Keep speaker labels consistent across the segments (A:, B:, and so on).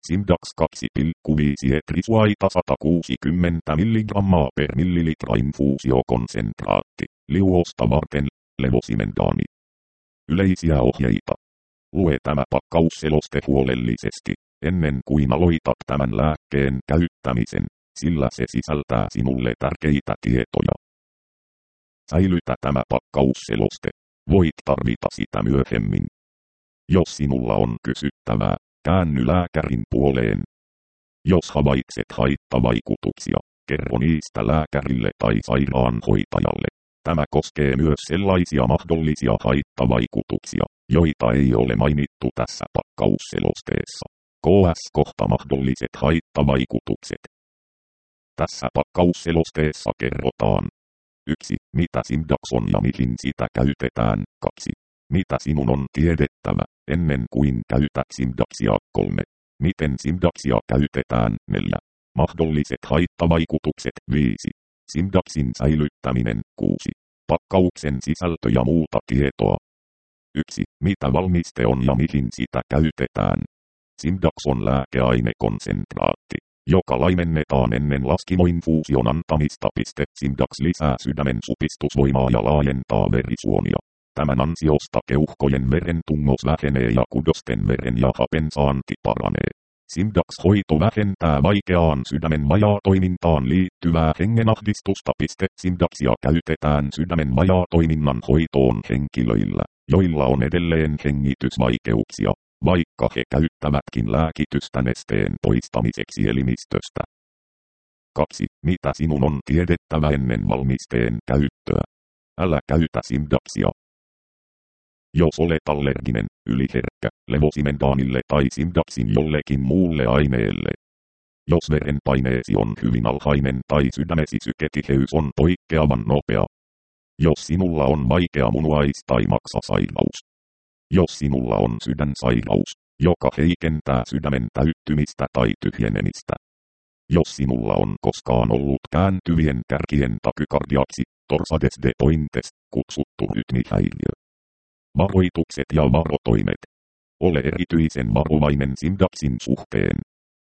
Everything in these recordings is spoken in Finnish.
A: Simdax 2,5 etrisuaita 160 mg per millilitra infuusiokonsentraatti, liuosta varten, levosimendaani. Yleisiä ohjeita. Lue tämä pakkausseloste huolellisesti, ennen kuin aloitat tämän lääkkeen käyttämisen, sillä se sisältää sinulle tärkeitä tietoja. Säilytä tämä pakkausseloste. Voit tarvita sitä myöhemmin. Jos sinulla on kysyttävää, käänny lääkärin puoleen. Jos havaitset haittavaikutuksia, kerro niistä lääkärille tai sairaanhoitajalle. Tämä koskee myös sellaisia mahdollisia haittavaikutuksia, joita ei ole mainittu tässä pakkausselosteessa. KS-kohta mahdolliset haittavaikutukset. Tässä pakkausselosteessa kerrotaan 1. Mitä Simdax on ja mihin sitä käytetään. 2. Mitä sinun on tiedettävä, ennen kuin käytät Simdaxia. 3. Miten Simdaxia käytetään. 4. Mahdolliset haittavaikutukset. 5. Simdaxin säilyttäminen. 6. Pakkauksen sisältö ja muuta tietoa. 1. Mitä valmiste on ja mihin sitä käytetään. Simdax on lääkeainekonsentraatti, joka laimennetaan ennen laskimoinfuusion antamista. Simdax lisää sydämen supistusvoimaa ja laajentaa verisuonia. Tämän ansiosta keuhkojen verentunnos vähenee ja kudosten veren ja hapen saanti paranee. Simdax-hoito vähentää vaikeaan sydämen vajaatoimintaan liittyvää hengenahdistusta. Simdaxia käytetään sydämen vajaatoiminnan hoitoon henkilöillä, joilla on edelleen hengitysvaikeuksia, vaikka he käyttävätkin lääkitystä nesteen poistamiseksi elimistöstä. 2. Mitä sinun on tiedettävä ennen valmisteen käyttöä? Älä käytä Simdaxia. Jos olet allerginen, yliherkkä, levosimendaanille tai Simdaxin jollekin muulle aineelle. Jos verenpaineesi on hyvin alhainen tai sydämesi syketiheys on poikkeavan nopea. Jos sinulla on vaikea munuais- tai maksasairaus. Jos sinulla on sydänsairaus, joka heikentää sydämen täyttymistä tai tyhjenemistä. Jos sinulla on koskaan ollut kääntyvien kärkien takykardiaksi, torsades de pointes, kutsuttu rytmihäiriö. Varoitukset ja varotoimet. Ole erityisen varovainen Simdaxin suhteen.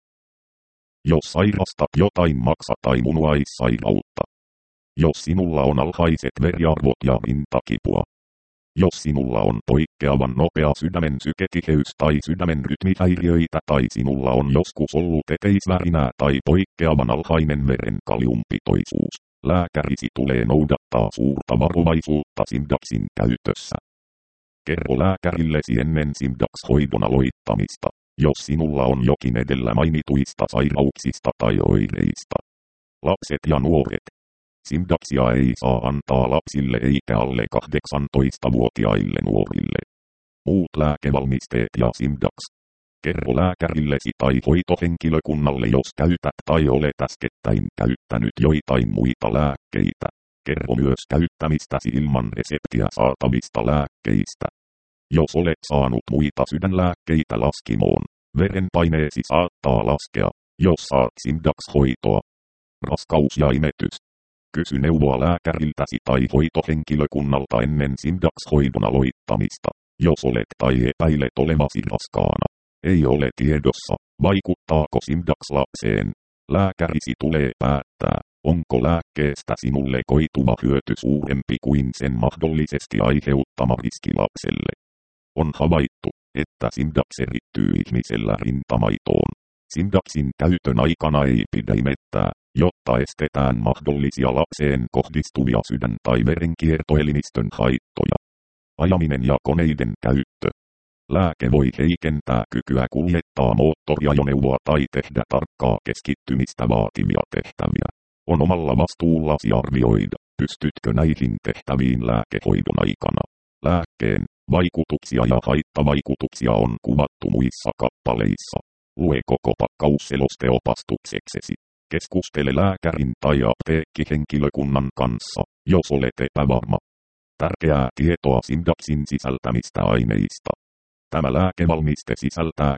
A: Jos sairastat jotain maksa- tai munuaissairautta. Jos sinulla on alhaiset veriarvot ja rintakipua. Jos sinulla on poikkeavan nopea sydämen syketiheys tai sydämen rytmihäiriöitä tai sinulla on joskus ollut eteisvärinää tai poikkeavan alhainen veren kaliumpitoisuus, lääkärisi tulee noudattaa suurta varovaisuutta Simdaxin käytössä. Kerro lääkärillesi ennen Simdax-hoidon aloittamista, jos sinulla on jokin edellä mainituista sairauksista tai oireista. Lapset ja nuoret. Simdaxia ei saa antaa lapsille eikä alle 18-vuotiaille nuorille. Muut lääkevalmisteet ja Simdax. Kerro lääkärillesi tai hoitohenkilökunnalle, jos käytät tai olet äskettäin käyttänyt joitain muita lääkkeitä. Kerro myös käyttämistäsi ilman reseptiä saatavista lääkkeistä. Jos olet saanut muita sydänlääkkeitä laskimoon, verenpaineesi saattaa laskea, jos saat Simdax-hoitoa. Raskaus ja imetys. Kysy neuvoa lääkäriltäsi tai hoitohenkilökunnalta ennen Simdax-hoidon aloittamista, jos olet tai epäilet olevasi raskaana. Ei ole tiedossa, vaikuttaako Simdax lapseen. Lääkärisi tulee päättää, onko lääkkeestä sinulle koituva hyöty suurempi kuin sen mahdollisesti aiheuttama riski lapselle. On havaittu, että Simdax erittyy ihmisellä rintamaitoon. Simdaxin käytön aikana ei pidä imettää, jotta estetään mahdollisia lapseen kohdistuvia sydän- tai verenkiertoelimistön haittoja. Ajaminen ja koneiden käyttö. Lääke voi heikentää kykyä kuljettaa moottoriajoneuvoa tai tehdä tarkkaa keskittymistä vaativia tehtäviä. On omalla vastuullasi arvioida, pystytkö näihin tehtäviin lääkehoidon aikana. Lääkkeen vaikutuksia ja haittavaikutuksia on kuvattu muissa kappaleissa. Lue koko pakkausseloste opastukseksesi. Keskustele lääkärin tai apteekkihenkilökunnan kanssa, jos olet epävarma. Tärkeää tietoa Simdaxin sisältämistä aineista. Tämä lääkevalmiste sisältää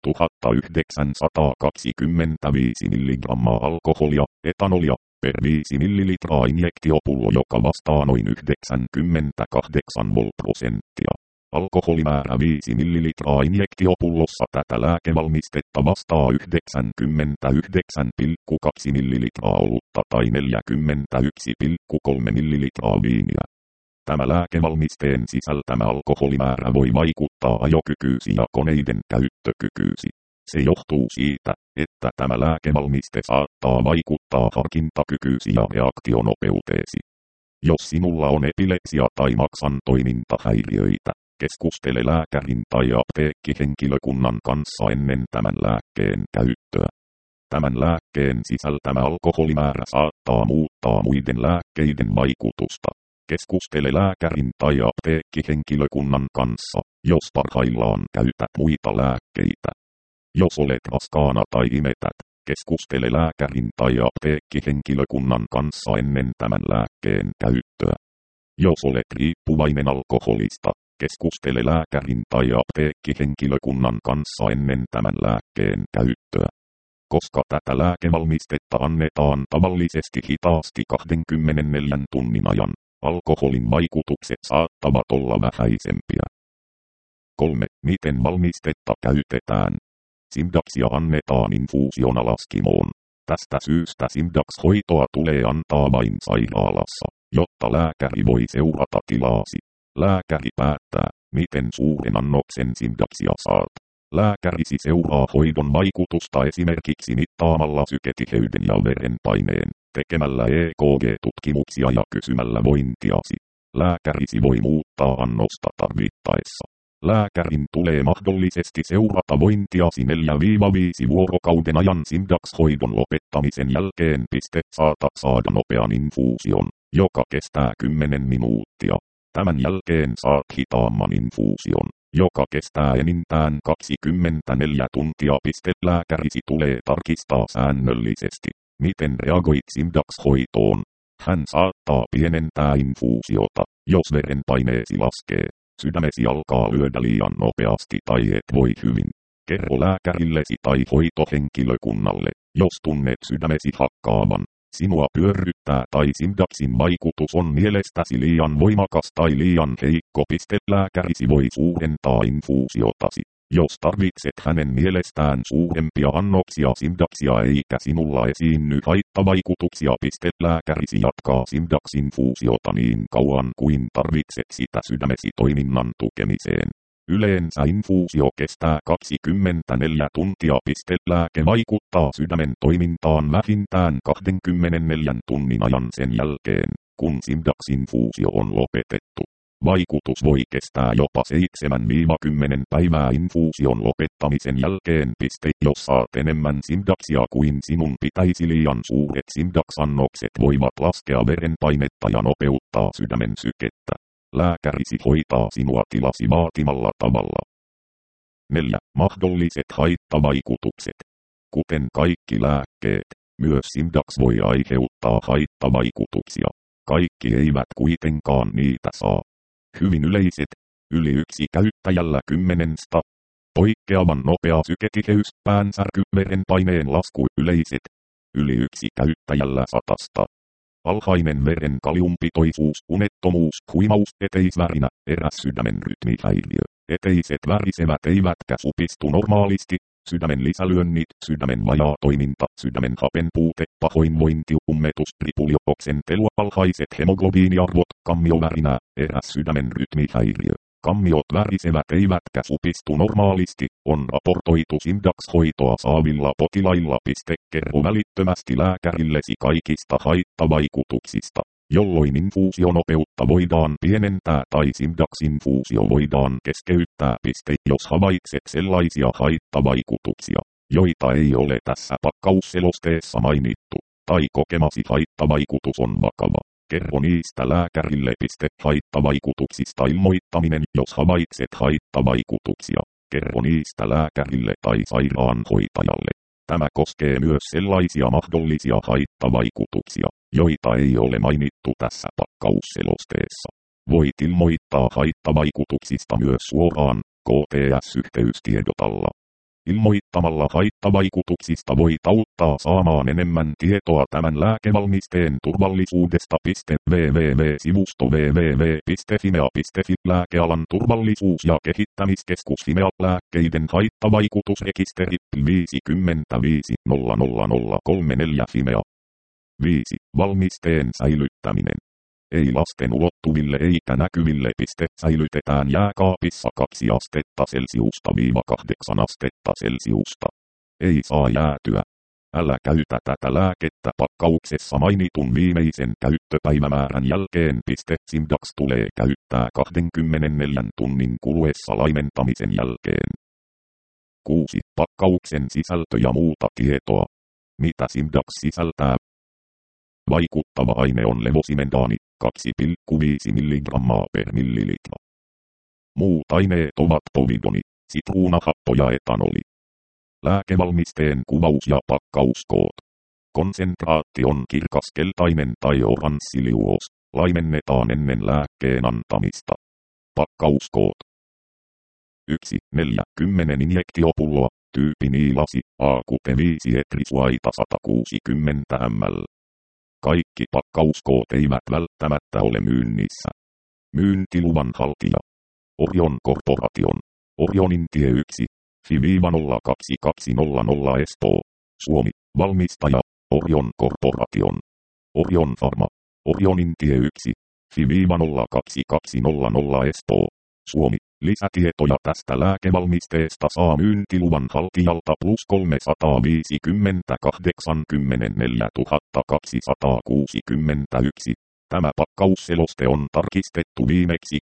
A: 3925 mg alkoholia, etanolia, per 5 ml injektiopullo, joka vastaa noin 98 voltprosenttia. Alkoholimäärä 5 ml injektiopullossa. Tätä lääkevalmistetta vastaa 99,2 ml olutta tai 41,3 ml viiniä. Tämä lääkevalmisteen sisältämä alkoholimäärä voi vaikuttaa ajokykyysi ja koneiden käyttökykyysi. Se johtuu siitä, että tämä lääkevalmiste saattaa vaikuttaa harkintakykyysi ja reaktionopeuteesi. Jos sinulla on epilepsia tai maksan toimintahäiriöitä, keskustele lääkärin tai apteekkihenkilökunnan kanssa ennen tämän lääkkeen käyttöä. Tämän lääkkeen sisältämä alkoholimäärä saattaa muuttaa muiden lääkkeiden vaikutusta. Keskustele lääkärin tai apteekkihenkilökunnan kanssa, jos parhaillaan käytät muita lääkkeitä. Jos olet raskaana tai imetät, keskustele lääkärin tai apteekkihenkilökunnan kanssa ennen tämän lääkkeen käyttöä. Jos olet riippuvainen alkoholista, keskustele lääkärin tai apteekkihenkilökunnan kanssa ennen tämän lääkkeen käyttöä. Koska tätä lääkevalmistetta annetaan tavallisesti hitaasti 24 tunnin ajan, alkoholin vaikutukset saattavat olla vähäisempiä. 3. Miten valmistetta käytetään? Simdaxia annetaan infuusiona laskimoon. Tästä syystä Simdax-hoitoa tulee antaa vain sairaalassa, jotta lääkäri voi seurata tilaasi. Lääkäri päättää, miten suuren annoksen Simdaxia saat. Lääkärisi seuraa hoidon vaikutusta esimerkiksi mittaamalla syketiheyden ja verenpaineen, tekemällä EKG-tutkimuksia ja kysymällä vointiasi. Lääkärisi voi muuttaa annosta tarvittaessa. Lääkärin tulee mahdollisesti seurata vointiasi 4-5 vuorokauden ajan Simdax-hoidon lopettamisen jälkeen. Saatat saada nopean infuusion, joka kestää 10 minuuttia. Tämän jälkeen saat hitaamman infuusion, joka kestää enintään 24 tuntia. Lääkärisi tulee tarkistaa säännöllisesti, miten reagoit Simdax-hoitoon. Hän saattaa pienentää infuusiota, jos verenpaineesi laskee. Sydämesi alkaa lyödä liian nopeasti tai et voi hyvin. Kerro lääkärillesi tai hoitohenkilökunnalle, jos tunnet sydämesi hakkaavan. Sinua pyörryttää tai Simdaxin vaikutus on mielestäsi liian voimakas tai liian heikko. Lääkärisi voi suurentaa infuusiotasi, jos tarvitset hänen mielestään suurempia annoksia Simdaxia eikä sinulla esiinny haittavaikutuksia. Lääkärisi jatkaa Simdax-infuusiota niin kauan kuin tarvitset sitä sydämesi toiminnan tukemiseen. Yleensä infuusio kestää 24 tuntia. Lääke vaikuttaa sydämen toimintaan vähintään 24 tunnin ajan sen jälkeen, kun Simdax-infuusio on lopetettu. Vaikutus voi kestää jopa 7-10 päivää infuusion lopettamisen jälkeen. Jos saat enemmän Simdaxia kuin sinun pitäisi, liian suuret Simdax-annokset voivat laskea verenpainetta ja nopeuttaa sydämen sykettä. Lääkärisi hoitaa sinua tilasi vaatimalla tavalla. 4. Mahdolliset haittavaikutukset. Kuten kaikki lääkkeet, myös Simdax voi aiheuttaa haittavaikutuksia. Kaikki eivät kuitenkaan niitä saa. Hyvin yleiset, yli 1 käyttäjällä 10. Poikkeavan nopea syketiheys, päänsärky, verenpaineen lasku yleiset, yli 1 käyttäjällä 100. Alhainen veren kaliumpitoisuus, unettomuus, huimaus, eteisvärinä, eräs sydämen rytmihäiriö. Eteiset värisevät eivätkä supistu normaalisti, sydämen lisälyönnit, sydämen vajaa toiminta, sydämen hapen puute, pahoinvointi, ummetus, ripulioksentelu, alhaiset hemoglobiiniarvot, kammiovärinä, eräs sydämen rytmihäiriö. Kammiot värisevät eivätkä supistu normaalisti, on raportoitu Simdax-hoitoa saavilla potilailla. Kerro välittömästi lääkärillesi kaikista haittavaikutuksista, jolloin infuusionopeutta voidaan pienentää tai Simdax-infuusio voidaan keskeyttää. Jos havaitset sellaisia haittavaikutuksia, joita ei ole tässä pakkausselosteessa mainittu, tai kokemasi haittavaikutus on vakava, kerro niistä lääkärille. Haittavaikutuksista ilmoittaminen. Jos havaitset haittavaikutuksia, kerro niistä lääkärille tai sairaanhoitajalle. Tämä koskee myös sellaisia mahdollisia haittavaikutuksia, joita ei ole mainittu tässä pakkausselosteessa. Voit ilmoittaa haittavaikutuksista myös suoraan KTS-yhteystiedotalla. Ilmoittamalla haittavaikutuksista voit auttaa saamaan enemmän tietoa tämän lääkevalmisteen turvallisuudesta. www.sivusto www.fimea.fi Lääkealan turvallisuus- ja kehittämiskeskus Fimea lääkkeiden haittavaikutusrekisteri 55 00034 Fimea. 5. Valmisteen säilyttäminen. Ei lasten ulottuville eikä näkyville. Säilytetään jääkaapissa 2 astetta celsiusta-8 astetta celsiusta. Ei saa jäätyä. Älä käytä tätä lääkettä pakkauksessa mainitun viimeisen käyttöpäivämäärän jälkeen. Simdax tulee käyttää 24 tunnin kuluessa laimentamisen jälkeen. 6. Pakkauksen sisältö ja muuta tietoa. Mitä Simdax sisältää? Vaikuttava aine on levosimendaani, 2,5 mg per millilitra. Muut aineet ovat povidoni, sitruunahappo ja etanoli. Lääkevalmisteen kuvaus ja pakkauskoot. Konsentraatti on kirkaskeltainen tai oranssiliuos, laimennetaan ennen lääkkeen antamista. Pakkauskoot. 1. 40 injektiopulloa, tyyppi niilasi, AQ5 etrisuaita 160 ml. Kaikki pakkauskoot eivät välttämättä ole myynnissä. Myyntiluvan haltija. Orion Corporation. Orionin tie 1. FI-02200 Espoo. Suomi. Valmistaja. Orion Corporation. Orion Pharma. Orionin tie 1. FI-02200 Espoo. Suomi. Lisätietoja tästä lääkevalmisteesta saa myyntiluvan haltijalta +350 84 261. Tämä pakkausseloste on tarkistettu viimeksi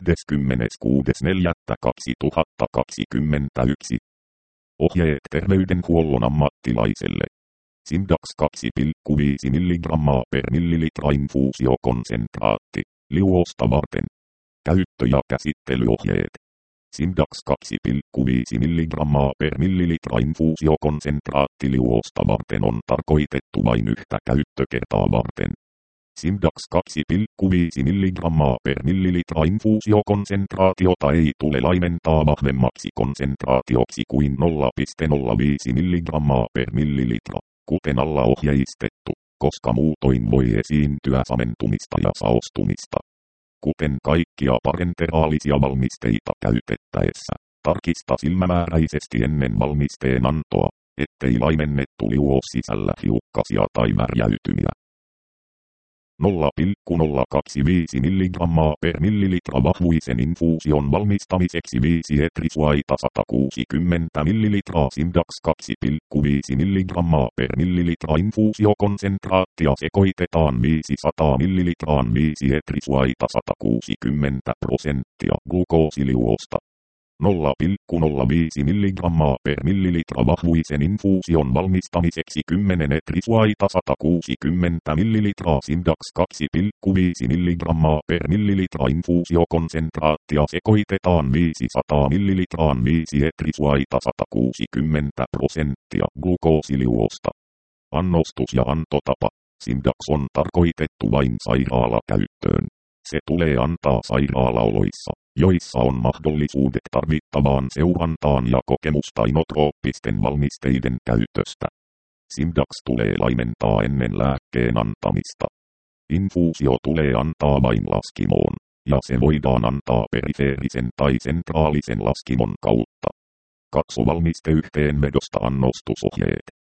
A: 26.4.2021. Ohjeet terveydenhuollon ammattilaiselle. Simdax 2,5 mg per millilitra infuusiokonsentraatti, liuosta varten. Käyttö- ja käsittelyohjeet. Simdax 2,5 mg per millilitra infuusiokonsentraatti liuosta varten on tarkoitettu vain yhtä käyttökertaa varten. Simdax 2,5 mg per millilitra infuusiokonsentraatiota ei tule laimentaa vahvemmaksi konsentraatioksi kuin 0,05 mg per millilitra, kuten alla ohjeistettu, koska muutoin voi esiintyä samentumista ja saostumista. Kuten kaikkia parenteraalisia valmisteita käytettäessä, tarkista silmämääräisesti ennen valmisteen antoa, ettei laimennettu liuos sisällä hiukkasia tai värjäytymiä. 0,025 mg per millilitra vahvuisen infuusion valmistamiseksi 5 etrisuaita 160 ml Simdax 2,5 mg per millilitra infuusiokonsentraattia sekoitetaan 500 ml 5 etrisuaita 160% glukoosiliuosta. 0,05 mg per millilitra vahvuisen infuusion valmistamiseksi 10 etrisuaita 160 ml Simdax 2,5 mg per millilitra infuusiokonsentraattia sekoitetaan 500 ml 5 etrisuaita 160% glukoosiliuosta. Annostus ja antotapa. Simdax on tarkoitettu vain sairaalakäyttöön. Se tulee antaa sairaalaoloissa, joissa on mahdollisuudet tarvittavaan seurantaan ja kokemusta inotrooppisten valmisteiden käytöstä. Simdax tulee laimentaa ennen lääkkeen antamista. Infuusio tulee antaa vain laskimoon, ja se voidaan antaa perifeerisen tai sentraalisen laskimon kautta. Katso valmisteyhteenvedosta annostusohjeet.